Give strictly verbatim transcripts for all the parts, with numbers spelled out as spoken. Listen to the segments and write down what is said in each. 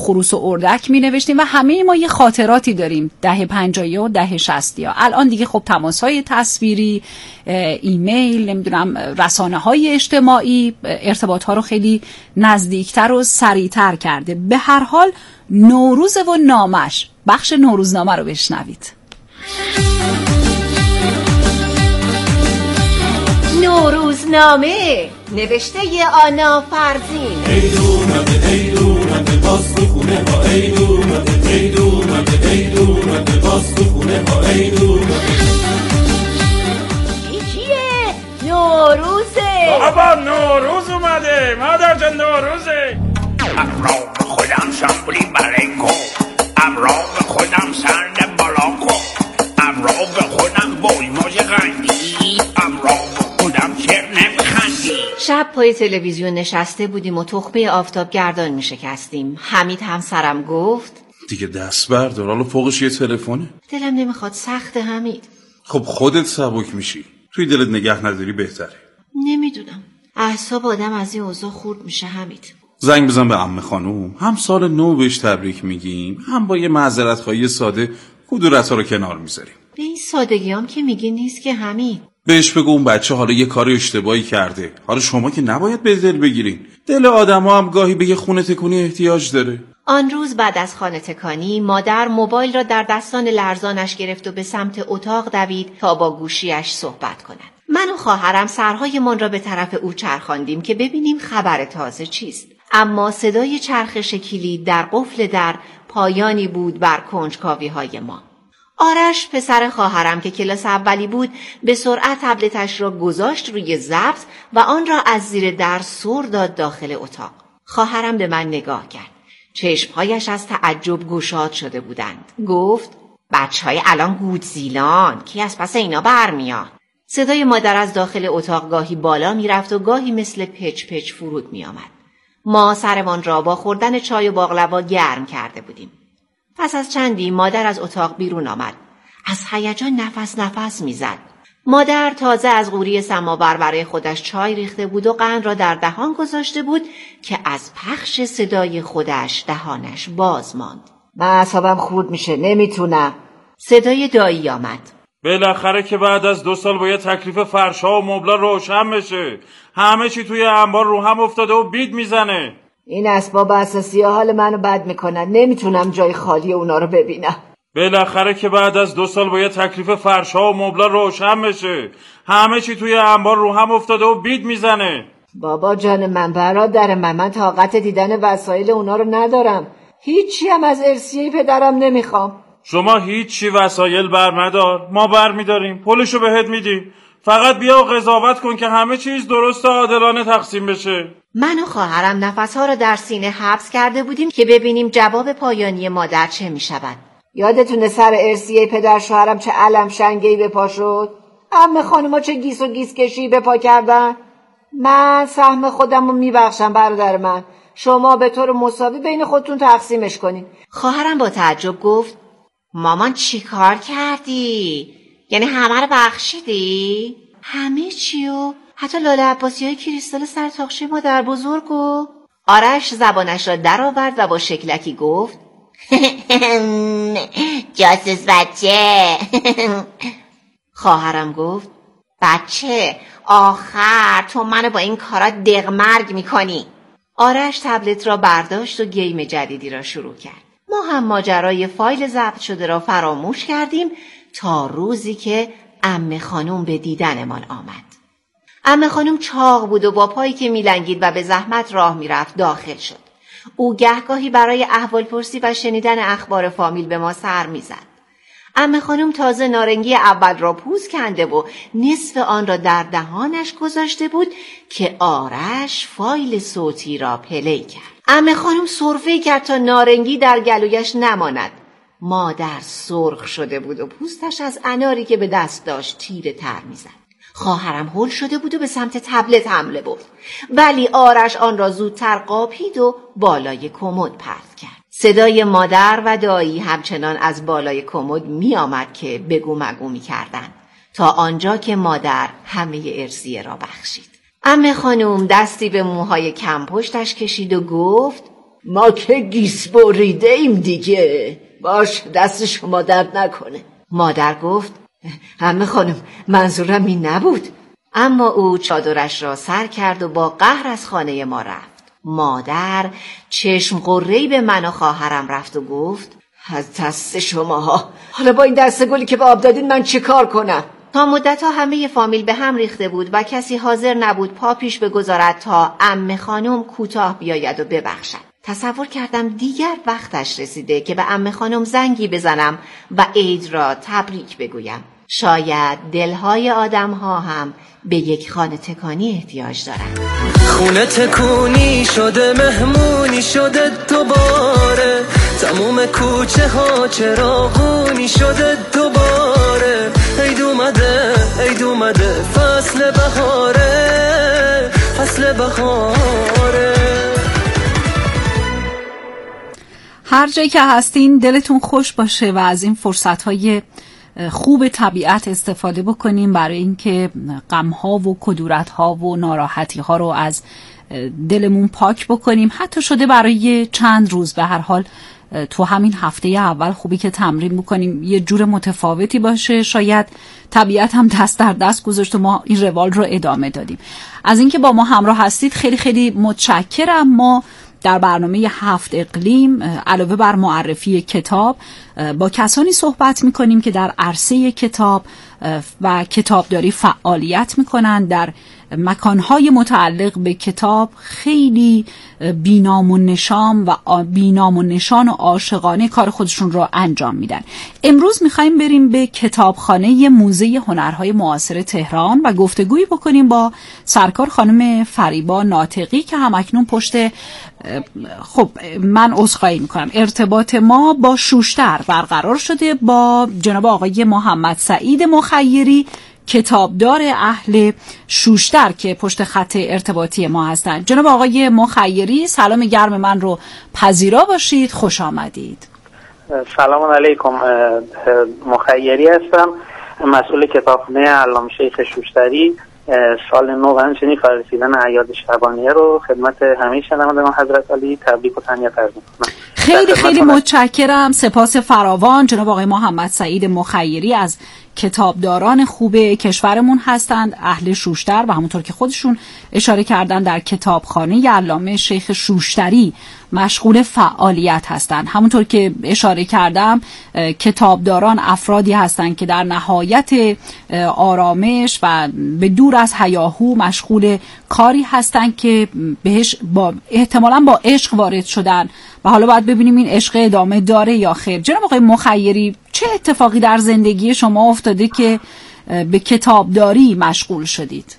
خروس و اردک می نوشتیم و همه ما یه خاطراتی داریم دهه پنجاهی و دهه شصتی ها. الان دیگه خب تماس‌های تصویری، ایمیل، نمیدونم رسانه های اجتماعی ارتباط ها رو خیلی نزدیکتر و سریعتر کرده. به هر حال نوروز و نامش، بخش نوروزنامه رو بشنوید. نوروزنامه نوشته آنا فرزین. عید اومده عید اومده باز تو خونه ها، عید اومده عید اومده عید اومده باز تو خونه ها، عید اومده. این چیه؟ نوروزه. بابا نوروز اومده مادر جان، نوروزه. امرام خودم شامپولی برنگو، امرام خودم سرد بالاکو، امرام خودم بوی موج غندی، امرام خودم چر نمیخندی. شب پای تلویزیون نشسته بودیم و تخمه آفتاب گردان می شکستیم. حمید هم سرم گفت دیگه دست بردار، حالا فوقش یه تلفونه. دلم نمیخواد، سخت حمید. خب خودت سبک میشی، توی دلت نگه نداری بهتره. نمیدونم، اعصاب آدم از این اوضاع خورد میشه حمید. زنگ بزن به عمه خانوم، هم سال نو بهش تبریک میگیم، هم با یه معذرت خواهی ساده کدورت‌ها رو کنار میذاریم. به این سادگی هم که میگی نیست که حمید. بهش بگو اون بچه حالا یه کار اشتباهی کرده، حالا شما که نباید به دل بگیرین، دل آدم‌ها هم گاهی به یه خونه تکونی احتیاج داره. آن روز بعد از خانه تکانی مادر موبایل را در دستان لرزانش گرفت و به سمت اتاق دوید تا با گوشیش صحبت کند. من و خواهرم سرهایمان را به طرف او چرخاندیم که ببینیم خبر تازه چیست. اما صدای چرخش کلید در قفل در پایانی بود بر کنجکاوی‌های ما. آرش پسر خواهرم که کلاس اولی بود به سرعت تبلتش را گذاشت روی ضبط و آن را از زیر در سر داد داخل اتاق. خواهرم به من نگاه کرد. چشمهایش از تعجب گشاد شده بودند. گفت بچهای الان گودزیلان، کی از پس اینا برمیاد؟ صدای مادر از داخل اتاق گاهی بالا می رفت و گاهی مثل پچ پچ فرود می آمد. ما سرمان را با خوردن چای و باقلوا گرم کرده بودیم. پس از چندی مادر از اتاق بیرون آمد. از هیجان نفس نفس می زد. مادر تازه از قوری سماور برای خودش چای ریخته بود و قند را در دهان گذاشته بود که از پخش صدای خودش دهانش باز ماند. من اعصابم خورد میشه، نمیتونم. صدای دایی آمد. بالاخره که بعد از دو سال باید تکلیف فرش‌ها و مبلا روشن بشه. همه چی توی انبار رو هم افتاده و بید میزنه. این اسباب اساسی حال منو بد میکنن، نمیتونم جای خالی اونا رو ببینم. بالاخره که بعد از دو سال باید تکلیف فرش‌ها و مبلا روشن بشه. همه چی توی انبار رو هم افتاده و بید میزنه. بابا جان من، برادر من، من طاقت دیدن وسایل اونا رو ندارم. هیچی هم از ارثیه پدرم نمیخوام. شما هیچی وسایل بر ندار، ما بر میداریم، پولشو بهت میدیم. فقط بیا و قضاوت کن که همه چیز درست و عادلانه تقسیم بشه. من و خواهرم نفسها را در سینه حبس کرده بودیم که ببینیم جواب پایانی مادر چه میشود. یادتونه سر ارثیه پدر شوهرم چه علم شنگهی به پا شد؟ عمه خانوما چه گیس و گیس کشی به پا کردن؟ من سهم خودم رو میبخشم برادر من، شما به طور مساوی بین خودتون تقسیمش کنین. خواهرم با تعجب گفت مامان چی کار کردی؟ یعنی همه رو بخشیدی؟ همه چیو؟ حتی لاله عباسی های کریستال سر تاقچه مادر بزرگو؟ آرش زبانش را در آورد و با شکلکی گفت جاسوس بچه. خواهرم گفت بچه آخر تو منو با این کارا دغمرگ میکنی. آرش تبلت را برداشت و گیم جدیدی را شروع کرد. ما هم ماجرای فایل ضبط شده را فراموش کردیم تا روزی که عمه خانم به دیدنمان آمد. عمه خانم چاق بود و با پایی که میلنگید و به زحمت راه میرفت داخل شد. او گهگاهی برای احوالپرسی و شنیدن اخبار فامیل به ما سر میزد. عمه خانم تازه نارنگی اول را پوست کنده و نصف آن را در دهانش گذاشته بود که آرش فایل صوتی را پلی کرد. عمه خانم سرفه کرد تا نارنگی در گلویش نماند. مادر سرخ شده بود و پوستش از اناری که به دست داشت تیره تر میزد. خواهرم هول شده بود و به سمت تبلت حمله برد، ولی آرش آن را زودتر قاپید و بالای کمد پرت کرد. صدای مادر و دایی همچنان از بالای کمد می آمد که بگو مگو می کردن تا آنجا که مادر همه ارثیه را بخشید. عمه خانم دستی به موهای کم پشتش کشید و گفت ما که گیس بریده ایم دیگه. باش، دست شما درد نکنه. مادر گفت عمه خانم منظورم این نبود. اما او چادرش را سر کرد و با قهر از خانه ما رفت. مادر چشم قره‌ای به من و خواهرم رفت و گفت از دست شماها. حالا با این دسته گلی که به آب دادین من چه کار کنم؟ تا مدت‌ها همه فامیل به هم ریخته بود و کسی حاضر نبود پا پیش بگذارد تا عمه خانم کوتاه بیاید و ببخشد. تصور کردم دیگر وقتش رسیده که به عمه خانم زنگی بزنم و عید را تبریک بگویم. شاید دلهای آدم‌ها هم به یک خانه تکانی احتیاج دارند. خونه تکونی شده، مهمونی شده دوباره، تموم کوچه ها چراغونی شده دوباره. عید اومده، عید اومده، فصل بهاره، فصل بهاره. هر جایی که هستین دلتون خوش باشه و از این فرصت‌های خوب طبیعت استفاده بکنیم برای اینکه غم‌ها و کدورت‌ها و ناراحتی‌ها رو از دلمون پاک بکنیم. حتی شده برای چند روز، به هر حال تو همین هفته اول خوبی که تمرین بکنیم یه جور متفاوتی باشه. شاید طبیعت هم دست در دست گذاشت و ما این روال رو ادامه دادیم. از اینکه با ما همراه هستید خیلی خیلی متشکرم. ما در برنامه هفت اقلیم علاوه بر معرفی کتاب با کسانی صحبت میکنیم که در عرصه کتاب و کتابداری فعالیت میکنن، در مکانهای متعلق به کتاب خیلی بینام و نشان و بینام و نشان و عاشقانه کار خودشون رو انجام میدن. امروز میخوایم بریم به کتابخانه موزه هنرهای معاصر تهران و گفتگویی بکنیم با سرکار خانم فریبا ناطقی که همکنون پشت خب من عذرخواهی میکنم ارتباط ما با شوشتر برقرار شده، با جناب آقای محمد سعید مخیری کتابدار اهل شوشتر که پشت خط ارتباطی ما هستند. جناب آقای مخیری سلام گرم من رو پذیرا باشید، خوش آمدید. سلام علیکم، مخیری هستم، مسئول کتابخانه علامه شیخ شوشتری. سال نو و همچنین فرسیدن اعیاد شبانیه رو خدمت همه شنوندگان حضرت علی تبریک و تهنیت عرض می‌کنم. خیلی خیلی متشکرم، سپاس فراوان. جناب آقای محمد سعید مخیری از کتابداران خوب کشورمون هستند، اهل شوشتر و همونطور که خودشون اشاره کردن در کتابخانه علامه شیخ شوشتری مشغول فعالیت هستند. همونطور که اشاره کردم کتابداران افرادی هستند که در نهایت آرامش و به دور از هیاهو مشغول کاری هستند که بهش با احتمالاً با عشق وارد شدن و حالا باید ببینیم این عشق ادامه داره یا خیر. جناب آقای مخیری چه اتفاقی در زندگی شما افتاده که به کتابداری مشغول شدید؟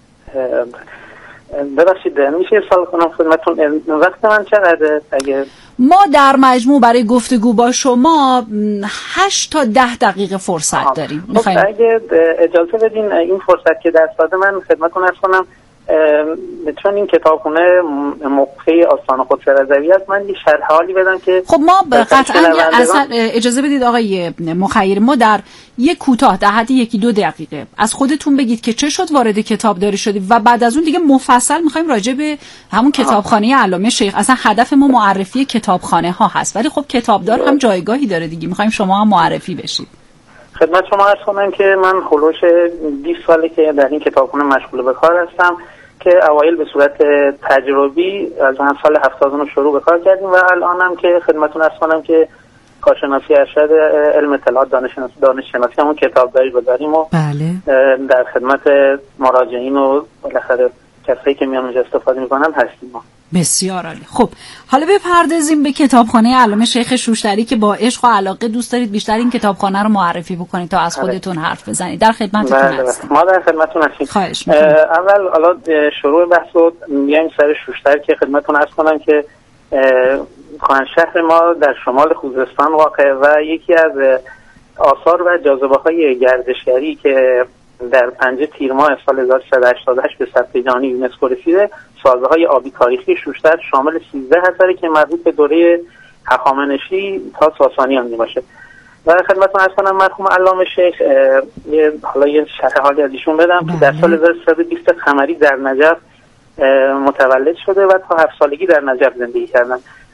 ببخشید میشه سوال کنم خدمتتون وقت من چقدره؟ اگه ما در مجموع برای گفتگو با شما هشت تا ده دقیقه فرصت داریم. میخوایم اگه اجازه بدین این فرصت که دست داده من خدمتتون عرض کنم، چون این کتابخونه موقعی آستان قدس رضوی است، من یه شرح حالی بدم که خب ما قطعا اصلا اجازه بدید آقای مخیر، ما در یک کوتاه در حد یکی دو دقیقه از خودتون بگید که چه شد وارد کتابداری شدید و بعد از اون دیگه مفصل میخوایم راجع به همون کتابخانه علامه شیخ. اصلا هدف ما معرفی کتابخانه ها هست، ولی خب کتابدار هم جایگاهی داره دیگه، میخوایم شما هم معرفی بشید. خدمت شما عرض کنم که من خلوش بیست ساله که در این کتابخانه مشغول به کار هستم که اوایل به صورت تجربی از سال هفتاد و نه شروع به کار کردیم و الانم که خدمتتون عرض کنم که کارشناسی ارشد علم اطلاعات دانش شناسی دانش شناسی همون کتابداری رو داریم و بله. در خدمت مراجعین و بالاخره کسایی که میان اونجا استفاده میکنن هستیم ما. بسیار عالی. خب حالا بپردازیم به کتابخانه علامه شیخ شوشتری که با عشق و علاقه دوست دارید بیشتر این کتابخانه رو معرفی بکنید تا از خودتون حرف بزنید. در خدمتتون هستیم. ما در خدمتتون هستیم. خواهش می‌کنم. اول حالا شروع بحث رو میایم سر شوشتر که خدمتتون عرض کنم که شهر ما در شمال خوزستان واقع و یکی از آثار و جاذبه‌های گردشگری که در پنجه تیر ماه سال هزار و سیصد و هشتاد و هشت به ثبت جهانی یونسکو رسیده، سازه‌های آبی تاریخی شوشتر شامل سیزده اثری که مربوط به دوره هخامنشی تا ساسانیان میباشه. و خدمتتون عرض کنم مرحوم علامه شیخ یه حالا یه شرح حالی از ایشون بدم که در سال هزار و سیصد و بیست قمری در نجف متولد شده و تا هفت سالگی در نجف زندگی کردن.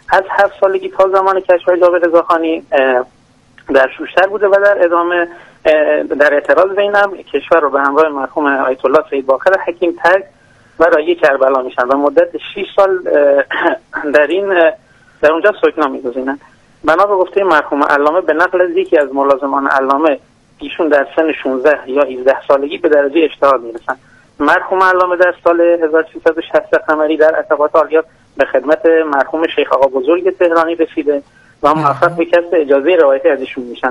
از هفت سالگی تا زمان کشف جابر رضاخانی در شوشتر بوده و در ادامه در اعتراض به اینم کشور رو به همراه مرحوم آیت الله سید باقر حکیم ترک و رایه کربلا میشن و مدت شش سال در این در اونجا سکنا میگذینن. بنا به گفته مرحوم علامه به نقل از یکی از ملازمان علامه ایشون در سن شانزده یا هجده سالگی به درجه اجتهاد میرسن. مرحوم علامه در سال هزار و سیصد و شصت قمری در عتبات عالیه به خدمت مرحوم شیخ آقا بزرگ تهرانی رسیده و موفق به کسب اجازه روایت از ایشون میشن.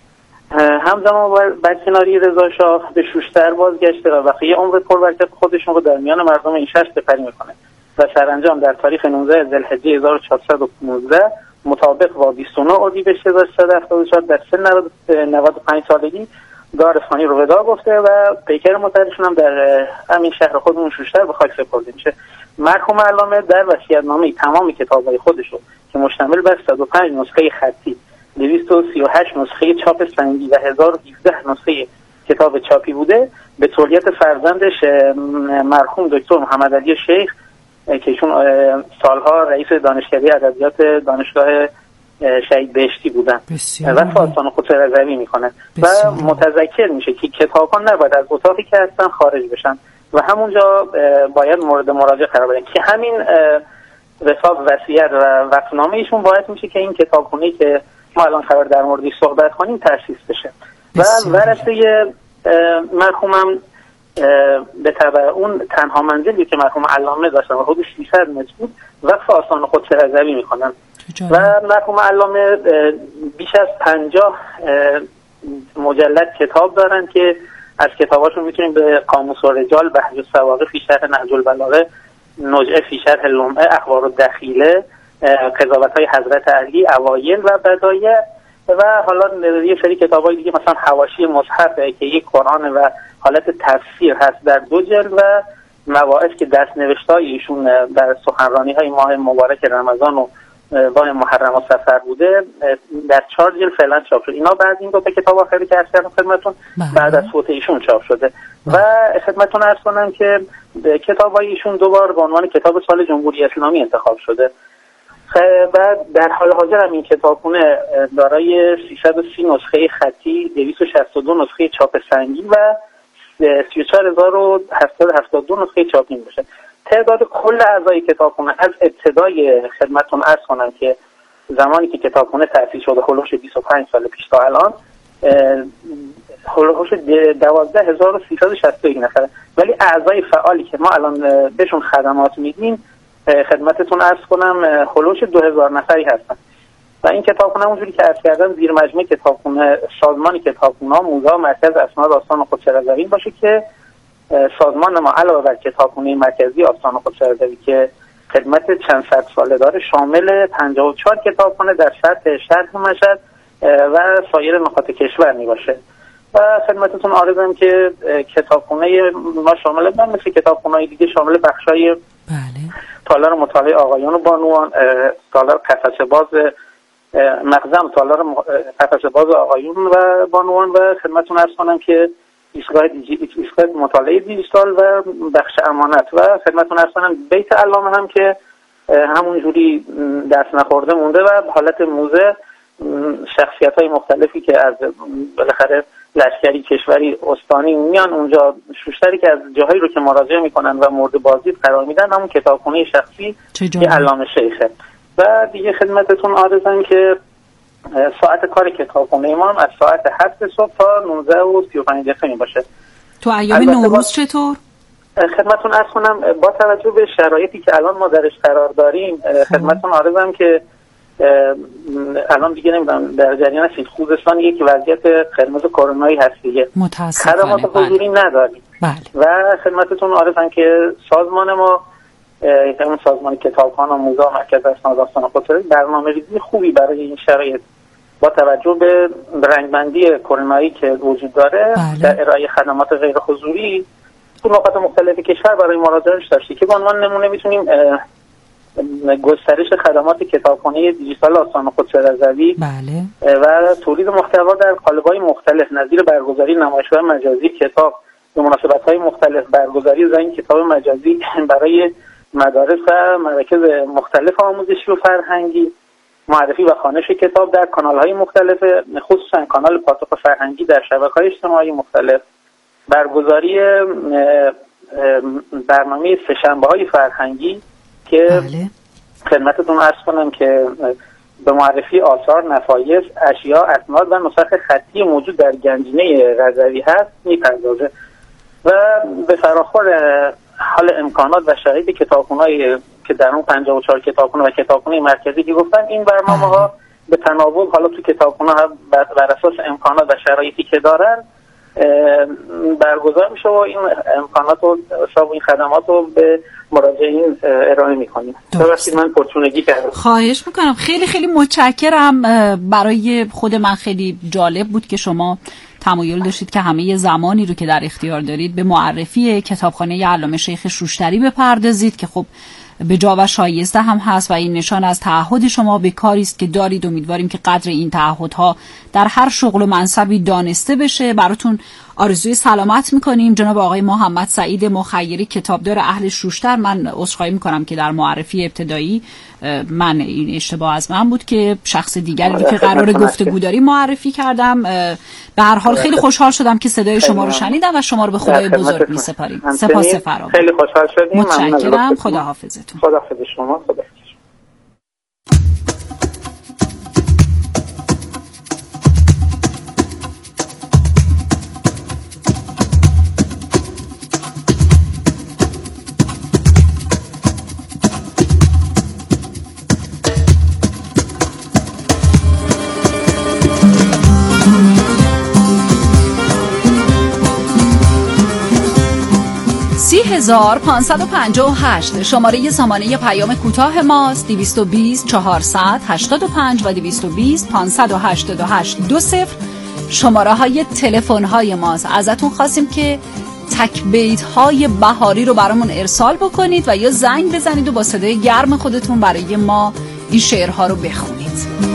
همزمان با برکناری رضا شاه به شوشتر بازگشته و وقتی عمر پربرکت خودشون رو در میان مردم این شهر سپری میکنه و سرانجام در تاریخ نوزده ذوالحجه هزار و چهارصد و پانزده مطابق با بیست و نه اردیبهشت هزار و سیصد و هفتاد و چهار در سن نود و پنج سالگی دار فانی رو ودا گفته و پیکر متحدشون هم در همین شهر خودمون شوشتر به خاک سپرده میشه. مرحوم علامه در وصیت‌نامه تمام کتاب‌های خودش رو که مشتمل بر صد و پنج نسخه خطی، دویست و سی و هشت نسخه چاپ سنگی و هزار و هفده نسخه کتاب چاپی بوده به تولیت فرزندش مرحوم دکتر محمد علی شیخ که ایشون سالها رئیس دانشکده ادبیات دانشگاه شهید بهشتی بودن و فاستان خود رضوی میکنه و متذکر میشه که کتاب‌ها نباید از اتاقی که هستن خارج بشن و همونجا باید مورد مراجعه قرار بدن که همین رساب وصیت و وقفنامه ایشون باعث میشه که این کتابخونه که ما الان قرار در موردش صحبت کنیم تأسیس بشه و ورثه مرحومم به تبع اون تنها منزلی که مرحوم علامه داشتن و حدود سیصد متر بود وقف آستان قدس رضوی میکنن و مرحوم علامه بیش از پنجاه مجلد کتاب دارن که از کتاباشون میتونیم به قاموس الرجال، بهج السواقی فی شرح نهج البلاغه، نجعه فی شرح لمعه، اخبار الدخیله، قضاوت‌های حضرت علی، اوایل و بدایع و حالا یه سری کتابای دیگه مثلا حواشی مصحف که یک قرآن و حالت تفسیر هست در دو جلد و مواعظ که دست نوشته‌های ایشون در سخنرانی‌های ماه مبارک رمضان و ماه محرم و صفر بوده در چهار جلد فعلا چاپ شده. اینا بعد این دو تا کتاب آخری که عرض کردم خدمتتون بعد از فوت ایشون چاپ شده و خدمتتون عرض کنم که کتابای ایشون دوبار به عنوان کتاب سال جمهوری اسلامی انتخاب شده. بعد در حال حاضر هم این کتابخونه دارای سیصد و سی نسخه خطی، دویست و شصت و دو نسخه چاپ سنگی و سی و چهار هزار و هفتصد و هفتاد و دو نسخه چاپی میشه. تعداد کل اعضای کتابخونه از ابتدای خدمتتون عرض کنم که زمانی که کتابخونه تأسیس شده هولوش بیست و پنج سال پیش تا الان هولوش دوازده هزار و سیصد و شصت و یک نفره، ولی اعضای فعالی که ما الان بهشون خدمات میدیم خدمتتون عرض کنم هولوش دو هزار نفری هستن و این کتابخونه اونجوری که عرض کردم زیر مجموعه کتابخونه سازمان کتابخونه‌ها موزه مرکز اسناد آستان قدس رضوی باشه که سازمان ما علاوه بر کتابخونه مرکزی آستان قدس رضوی که خدمت چند صد ساله داره شامل پنجاه و چهار کتابخانه در سطح شهر مشهد و سایر نقاط کشور می باشه و خدمتتون عرضم که کتابخونه ما شامل من مثل کتابخونه‌های دیگه شامل بخشای بله تالار مطالعه آقایان و بانوان، تالار قفسه باز مقزم، تالار قفسه باز آقایون و بانوان و خدمتتون عرض کنم که ایستگاه دیجی... ایستگاه مطالعه دیجیتال و بخش امانت و خدمتتون عرض کنم بیت علامه هم که همونجوری دست نخورده مونده و حالت موزه شخصیت‌های مختلفی که از بالاخره لشکری کشوری استانی میان اونجا شوشتری که از جاهایی رو که مراجعه میکنن و مورد بازدید قرار میدن همون کتابخونه شخصی که علامه شیخه و دیگه خدمتتون عرضم که ساعت کار کتابخونه ما از ساعت هفت صبح تا نوزده و سی و پنج دقیقه می باشه. تو ایام نوروز چطور؟ خدمتتون عرض کنم با توجه به شرایطی که الان ما درش قرار داریم خدمتتون عرضم که الان دیگه نمیدونم در جریان هستید خوزستان یک وضعیت قرمز کرونایی هست دیگه متاسفانه خدمات حضوری بله. نداریم بله. و خدمتتون عرضم که سازمان ما همون سازمان کتابخانه و موزه مرکز اسناد آستان قدس برنامه‌ریزی خوبی برای این شرایط با توجه به رنگبندی کرونایی که وجود داره بله. در ارائه خدمات غیر حضوری تو نقاط مختلف کشور برای مراجعه‌اش داشتی که به عنوان نمونه میتونیم گسترش خدمات کتابخانه دیجیتال آستان قدس رضوی بله. و تولید محتوا در قالب‌های مختلف نظیر برگزاری نمایشگاه مجازی کتاب به مناسبت‌های مختلف، برگزاری زنگ کتاب مجازی برای مدارس و مراکز مختلف آموزشی و فرهنگی، معرفی و خوانش کتاب در کانال‌های مختلف، خصوصا کانال پاسخ فرهنگی در شبکه‌های اجتماعی مختلف، برگزاری برنامه سه‌شنبه‌های فرهنگی که بله. خدمتتون عرض کنم که به معرفی آثار، نفایس، اشیاء، اسناد و نسخ خطی موجود در گنجینه رضوی هست می‌پردازه و به فراخور حال امکانات و شرایط کتابخونه‌ای که در اون پنجاه و چهار کتابخونه و کتابخونه مرکزی که گفتن، این برنامه‌ها به تناوب حالا تو کتابخونه‌ها بر اساس امکانات و شرایطی که دارن برگزار میشه و این امکانات و حساب این خدمات رو به مراجعین ارائه میکنیم. ببخشید من پرچونگی کردم. خواهش میکنم. خیلی خیلی متشکرم. برای خود من خیلی جالب بود که شما تمایل داشتید که همه زمانی رو که در اختیار دارید به معرفی کتابخانه علامه شیخ شوشتری بپردازید که خب به جا و شایسته هم هست و این نشان از تعهد شما به کاری است که دارید. امیدواریم که قدر این تعهدها در هر شغل و منصبی دانسته بشه. براتون آرزوی سلامت میکنیم. جناب آقای محمد سعید مخیری، کتابدار اهل شوشتر، من عذرخواهی میکنم که در معرفی ابتدایی من این اشتباه از من بود که شخص دیگری رو که قرار گفتگو داریم معرفی کردم. به هر حال خیلی خوشحال شدم که صدای شما رو شنیدم و شما رو به خدای بزرگ میسپاریم. سپاس فراوان. خیلی خوشحال شدیم. متشکرم. خداحافظتون. خداحافظ شما. خدا سی هزار پانصد و پنجاه و هشت شماره سامانه پیام کوتاه ماست. دویست و بیست چهارصد هشتاد و پنج و دویست و بیست پانصد و هشتاد و هشت دو صفر شماره های تلفن های ماست. ازتون خواستیم که تک بیت های بهاری رو برامون ارسال بکنید و یا زنگ بزنید و با صدای گرم خودتون برای ما این شعرها رو بخونید.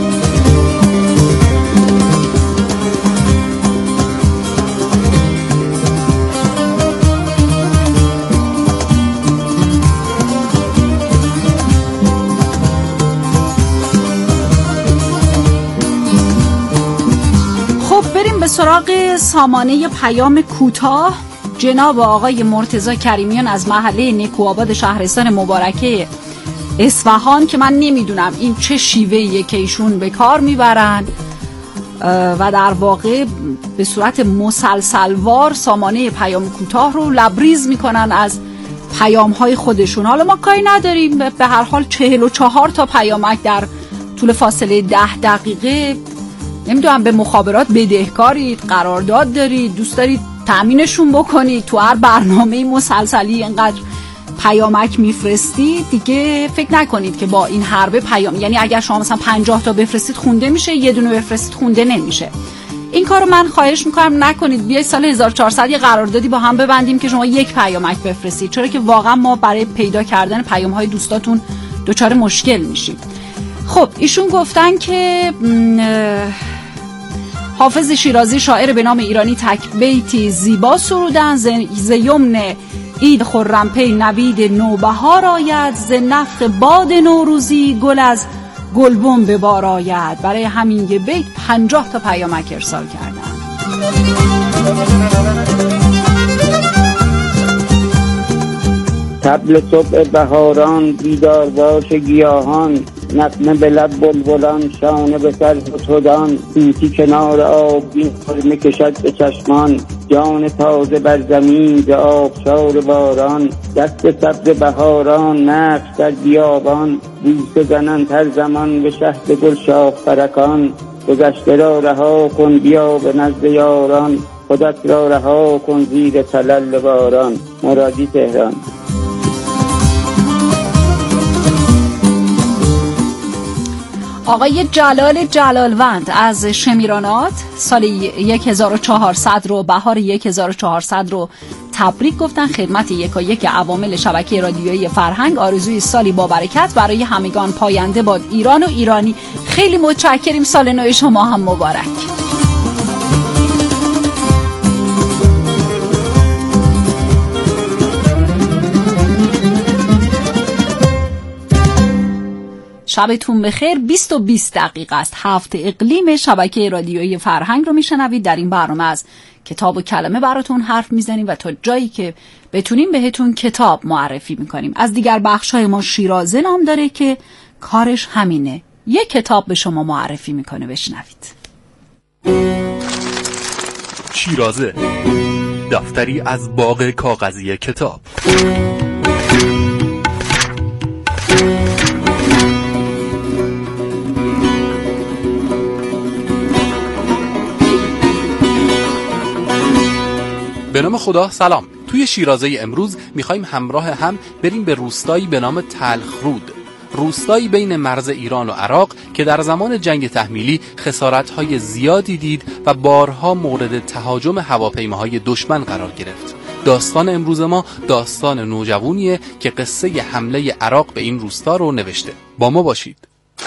به سراغ سامانه پیام کوتاه. جناب آقای مرتضی کریمیان از محله نیکوآباد شهرستان مبارکه اصفهان که من نمیدونم این چه شیوهیه که ایشون به کار میبرن و در واقع به صورت مسلسلوار سامانه پیام کوتاه رو لبریز میکنن از پیام های خودشون. حالا ما کاری نداریم، به هر حال چهل و چهار تا پیامک در طول فاصله ده دقیقه، نمیدونم به مخابرات بدهکارید، قرارداد دارید، دوست دارید تأمینشون بکنید، تو هر برنامه مسلسلی اینقدر پیامک میفرستید، دیگه فکر نکنید که با این حربه پیام، یعنی اگر شما مثلا پنجاه تا بفرستید خونده میشه، یه دونه بفرستید خونده نمیشه. این کارو من خواهش میکنم نکنید. بیاید سال هزار و چهارصد یه قراردادی با هم ببندیم که شما یک پیامک بفرستید، چرا که واقعا ما برای پیدا کردن پیام‌های دوستاتون دچار مشکل میشیم. خب ایشون گفتن که حافظ شیرازی شاعر به نام ایرانی تک بیتی زیبا سرودن. ز یمن عید خرمپی نوید نوبهار آید، ز نفخ باد نوروزی گل از گلبن به بار آید. برای همین یه بیت پنجاه تا پیامک ارسال کردن. طبل صبح بهاران بیدار باش گیاهان، نغمه به لب بلبلان شانه به سر فتودان، طوطی کنار آبگین سرمه کشد به چشمان، جان تازه بر زمین ز آبشار باران، دست سبز بهاران نقش در بیابان، بوسه زنند هر زمان به شهد گل شاخ فرکان، گذشته را رها کن بیا به نزد یاران، خودت را رها کن زیر تلل باران. مرادی، تهران. آقای جلال جلالوند از شمیرانات سال هزار و چهارصد رو، بهار هزار و چهارصد رو تبریک گفتن خدمت یکایک عوامل شبکه رادیویی فرهنگ. آرزوی سالی با برکت برای همگان پاینده باد ایران و ایرانی. خیلی متشکریم، سال نو شما هم مبارک. شبتون بخیر. بیست و بیست دقیقه است. هفت اقلیم شبکه رادیویی فرهنگ رو میشنوید. در این برنامه از کتاب و کلمه براتون حرف میزنیم و تا جایی که بتونیم بهتون کتاب معرفی میکنیم. از دیگر بخش‌های ما شیرازه نام داره که کارش همینه، یک کتاب به شما معرفی میکنه. بشنوید. شیرازه، دفتری از باغ کاغذی کتاب. به نام خدا. سلام. توی شیرازه امروز میخوایم همراه هم بریم به روستایی به نام تلخرود، روستایی بین مرز ایران و عراق که در زمان جنگ تحمیلی خسارت‌های زیادی دید و بارها مورد تهاجم هواپیماهای دشمن قرار گرفت. داستان امروز ما داستان نوجوانیه که قصه حمله عراق به این روستا رو نوشته. با ما باشید.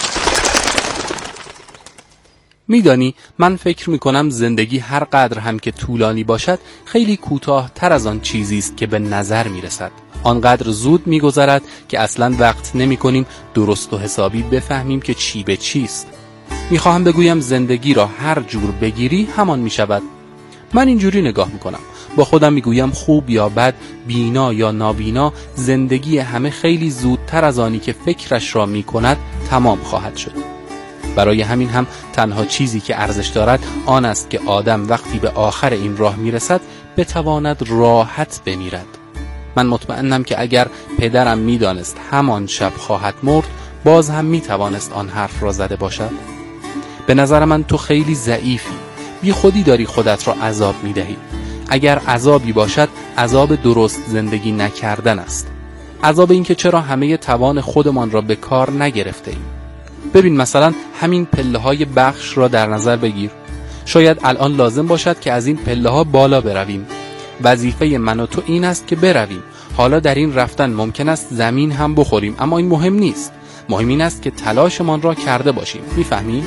میدانی من فکر میکنم زندگی هر قدر هم که طولانی باشد خیلی کوتاه تر از آن چیزی است که به نظر میرسد. آنقدر زود میگذرد که اصلا وقت نمی کنیم درست و حسابی بفهمیم که چی به چیست. میخواهم بگویم زندگی را هر جور بگیری همان میشود. من اینجوری نگاه میکنم. با خودم میگویم خوب یا بد، بینا یا نابینا، زندگی همه خیلی زودتر از آنی که فکرش را میکند تمام خواهد شد. برای همین هم تنها چیزی که ارزش دارد آن است که آدم وقتی به آخر این راه میرسد بتواند راحت بمیرد. من مطمئنم که اگر پدرم میدانست همان شب خواهد مرد باز هم میتوانست آن حرف را زده باشد. به نظر من تو خیلی ضعیفی، بی خودی داری خودت را عذاب میدهی. اگر عذابی باشد عذاب درست زندگی نکردن است. عذاب این که چرا همه توان خودمان را به کار نگرفته ایم. ببین مثلا همین پله های بخش را در نظر بگیر. شاید الان لازم باشد که از این پله ها بالا برویم. وظیفه من و تو این است که برویم. حالا در این رفتن ممکن است زمین هم بخوریم، اما این مهم نیست. مهم این است که تلاشمان را کرده باشیم. میفهمی؟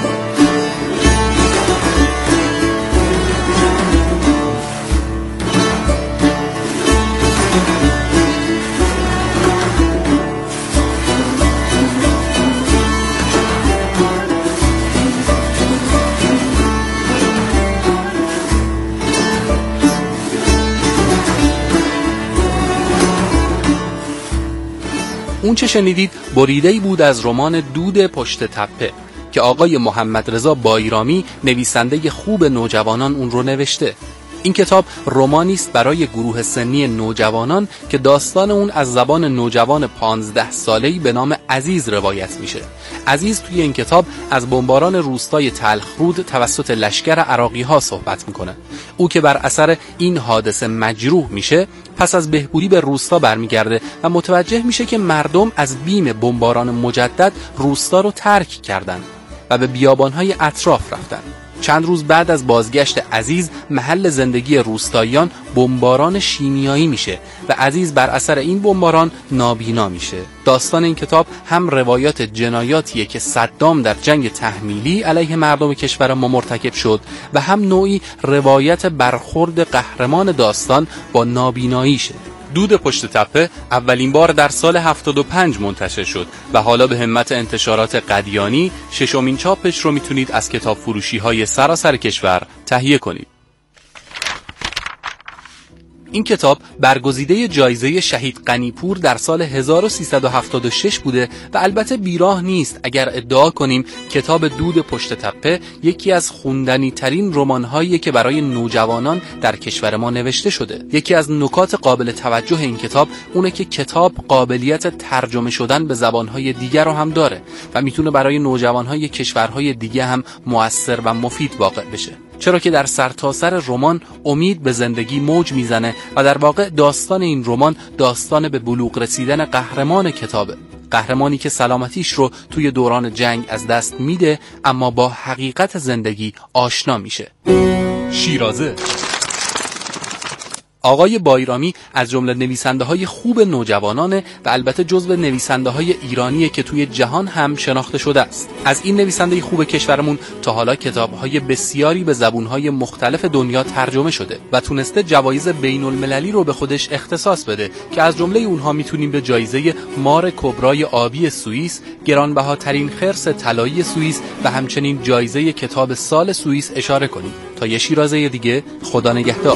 اون چه شنیدید بریده‌ای بود از رمان دود پشت تپه که آقای محمد رضا بایرامی نویسنده خوب نوجوانان اون رو نوشته. این کتاب رمانی است برای گروه سنی نوجوانان که داستان اون از زبان نوجوان پانزده ساله‌ای به نام عزیز روایت میشه. عزیز توی این کتاب از بمباران روستای تلخرود توسط لشکر عراقی‌ها صحبت میکنه. او که بر اثر این حادثه مجروح میشه، پس از بهبودی به روستا برمیگرده و متوجه میشه که مردم از بیم بمباران مجدد روستا رو ترک کردن و به بیابان‌های اطراف رفتن. چند روز بعد از بازگشت عزیز، محل زندگی روستاییان بمباران شیمیایی میشه و عزیز بر اثر این بمباران نابینا میشه. داستان این کتاب هم روایات جنایاتیه که صدام در جنگ تحمیلی علیه مردم کشور ما مرتکب شد و هم نوعی روایت برخورد قهرمان داستان با نابیناییشه. دود پشت تپه اولین بار در سال هفتاد و پنج منتشر شد و حالا به همت انتشارات قدیانی ششمین چاپش رو میتونید از کتاب فروشی های سراسر کشور تهیه کنید. این کتاب برگزیده جایزه شهید غنیپور در سال هزار و سیصد و هفتاد و شش بوده و البته بیراه نیست اگر ادعا کنیم کتاب دود پشت تپه یکی از خوندنی ترین رمان‌هایی که برای نوجوانان در کشور ما نوشته شده. یکی از نکات قابل توجه این کتاب اونه که کتاب قابلیت ترجمه شدن به زبان‌های دیگر رو هم داره و میتونه برای نوجوان‌های کشورهای دیگه هم مؤثر و مفید واقع بشه. چرا که در سرتاسر رمان امید به زندگی موج میزنه و در واقع داستان این رمان داستان به بلوغ رسیدن قهرمان کتابه. قهرمانی که سلامتیش رو توی دوران جنگ از دست میده اما با حقیقت زندگی آشنا میشه. شیرازه. آقای بایرامی از جمله نویسنده‌های خوب نوجوانانه و البته جزو نویسنده‌های ایرانیه که توی جهان هم شناخته شده است. از این نویسنده خوب کشورمون تا حالا کتاب‌های بسیاری به زبون‌های مختلف دنیا ترجمه شده و تونسته جوایز بین‌المللی رو به خودش اختصاص بده که از جمله اونها میتونیم به جایزه مار کبرای آبی سوئیس، گرانبهاترین خرس طلایی سوئیس و همچنین جایزه کتاب سال سوئیس اشاره کنیم. تا یه شیرازه دیگه، خدا نگهدار.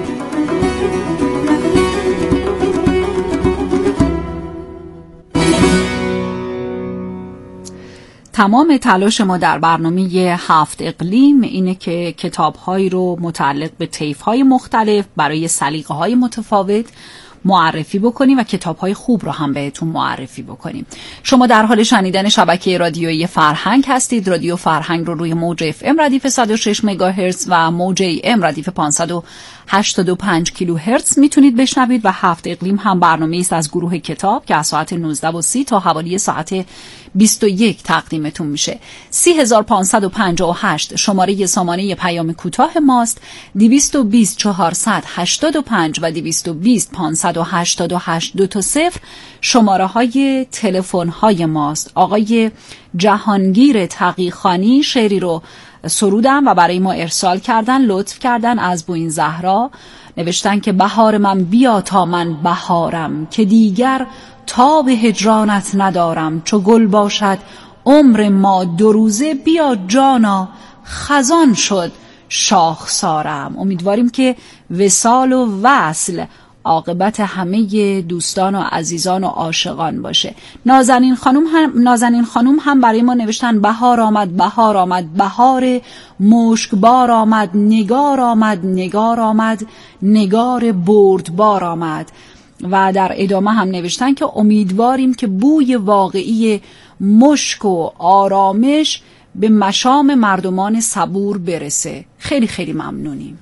تمام تلاش ما در برنامه هفت اقلیم اینه که کتاب‌هایی رو متعلق به طیف‌های مختلف برای سلیقه‌های متفاوت معرفی بکنیم و کتاب‌های خوب رو هم بهتون معرفی بکنیم. شما در حال شنیدن شبکه رادیویی فرهنگ هستید. رادیو فرهنگ رو روی موج اف ام ردیف صد و شش مگاهرتز و موج ای ام ردیف پانصد و هشتاد و پنج کیلوهرتز میتونید بشنوید و هفت اقلیم هم برنامه‌ای است از گروه کتاب که از ساعت نوزده و سی تا حوالی ساعت بیست و یک تقدیمتون میشه. سی هزار پانصد و پنجاه و هشت شماره سامانه پیام کوتاه ماست. دویست و بیست چهارصد هشتاد و پنج و دویست و بیست پانصد و هشتاد و هشت دو تا صفر شماره های تلفن های ماست. آقای جهانگیر تقیخانی شعری رو سرودن و برای ما ارسال کردن، لطف کردن. از بوین زهرا نوشتن که بهار من بیا تا من بهارم، که دیگر تاب هجرانت ندارم. چو گل باشد عمر ما دو روزه، بیا جانا خزان شد شاخسارم. امیدواریم که وصال و وصل عاقبت همه دوستان و عزیزان و عاشقان باشه. نازنین خانم هم نازنین خانم هم برای ما نوشتن بهار آمد بهار آمد بهار مشکبار آمد، نگار آمد نگار آمد نگار بردبار آمد. و در ادامه هم نوشتن که امیدواریم که بوی واقعی مشک و آرامش به مشام مردمان صبور برسه. خیلی خیلی ممنونیم.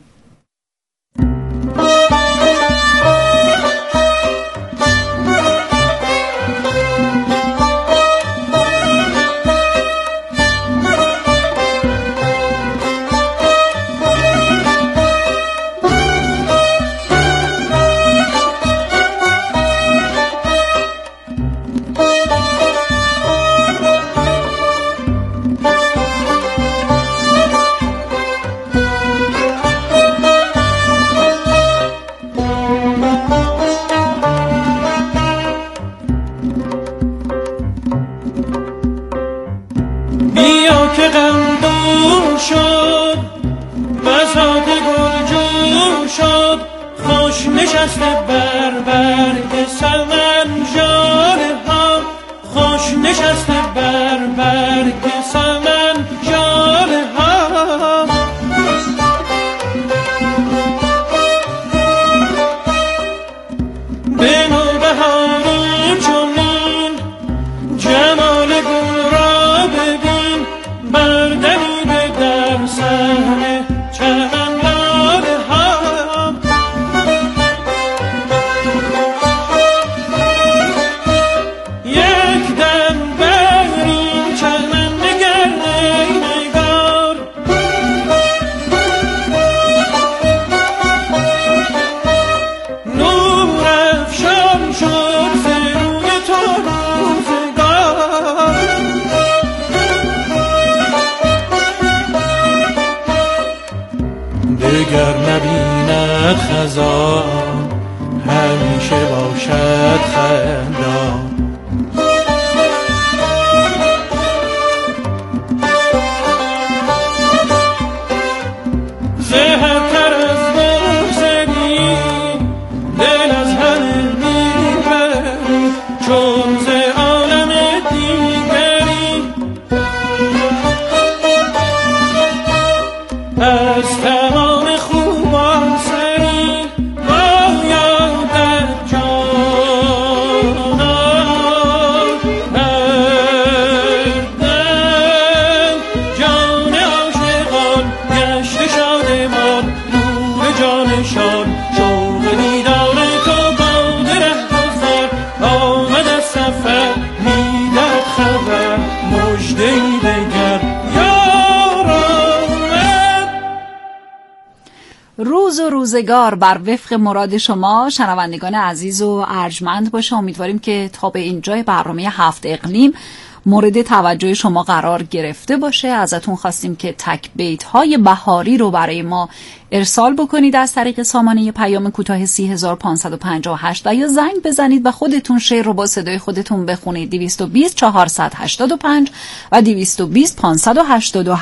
نشسته بر برگ سمنجان ها، خوش نشسته بر برگ سمنجان ها. به نوبهارون چنین جمال گل را ببین، بردمیده در صحن چمن. دگر نبیند خزان، همیشه باشد خندان. زهرتر از بغضی دل از همه میبری، چون ز عالم دیگری از تمام خوبان سری باید در جانان بردن. جان عاشقان گشته شادمان، روز و روزگار بر وفق مراد شما شنوندگان عزیز و ارجمند باشه. امیدواریم که تا به اینجای برنامه هفت اقلیم مورد توجه شما قرار گرفته باشه. ازتون خواستیم که تک بیت های بهاری رو برای ما ارسال بکنید از طریق سامانه پیام کوتاه سی هزار و پانصد و پنجاه و هشت و یا زنگ بزنید و خودتون شعر رو با صدای خودتون بخونید. دویست و بیست چهارصد و هشتاد و پنج و دویست و بیست پانصد و هشتاد و